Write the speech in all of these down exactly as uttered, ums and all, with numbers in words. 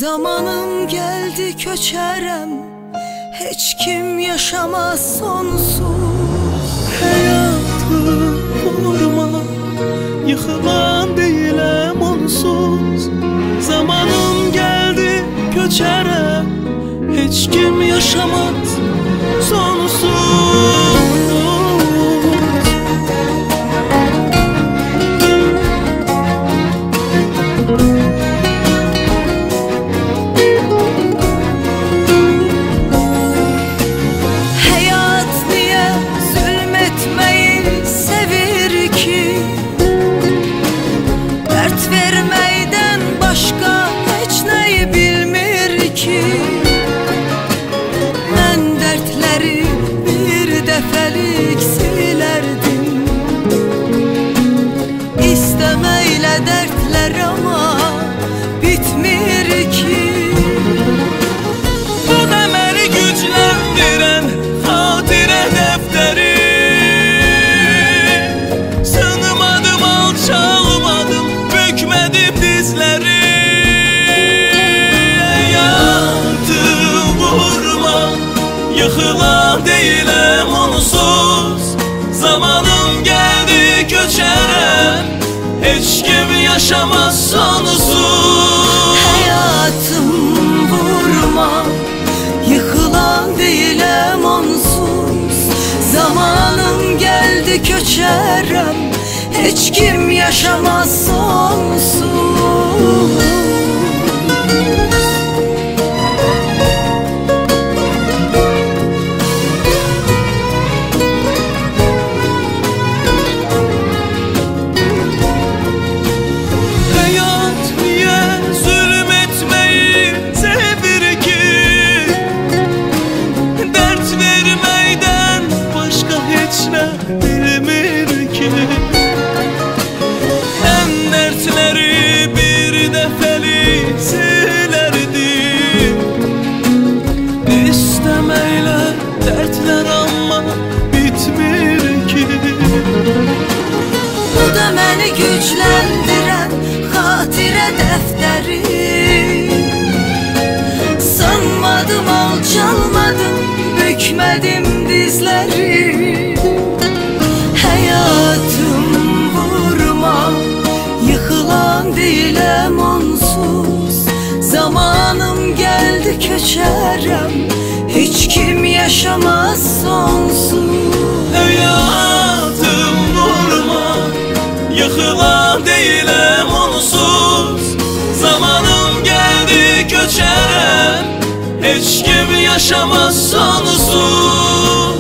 Zamanım geldi köçerem, hiç kim yaşamaz sonsuz. Hayatı vurma, yıkılan değilim onsuz. Zamanım geldi köçerem, hiç kim yaşamaz sonsuz. Vermeyden başka hiç neyi bilmir ki. Ben dertleri bir defelik silerdim. İstemeyle dertler ama bitmir ki. Bu da beni güçlendiren hatire defteri. Sığınmadım, alçalmadım, bükmedim dizleri. Hayatı vurma, yıkılan değilim onsuz. Zamanım geldi köçerem, hiç kim yaşamaz sonsuz. Hayatım vurma, yıkılan değilim onsuz. Zamanım geldi köçerem, hiç kim yaşamaz sonsuz. Dertler ama bitmir ki. Bu da beni güçlendiren hatire defteri. Sanmadım, alçalmadım, bükmedim dizleri. Hayatım vurma, yıkılan değilim onsuz. Zamanım geldi köçerem, hiç kim yaşamaz sonsuz. Hayatım vurma, yıkılan değilim onsuz. Zamanım geldi köçerem, hiç kim yaşamaz sonsuz.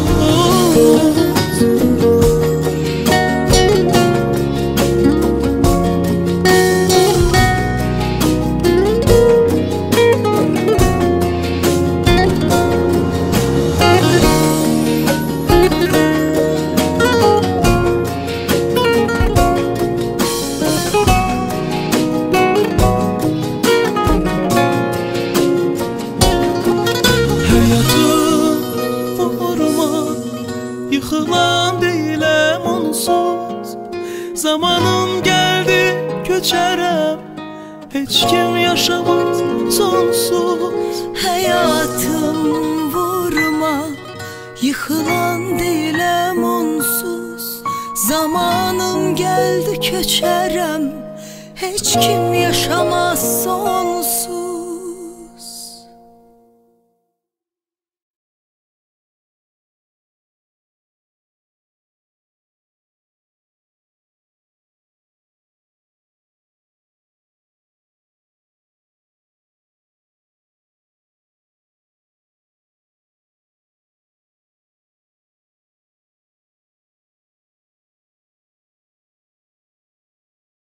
Yıkılan değilim onsuz. Zamanım geldi köçerem, hiç kim yaşamaz sonsuz. Hayatım vurma, yıkılan değilim onsuz. Zamanım geldi köçerem, hiç kim yaşamaz sonsuz.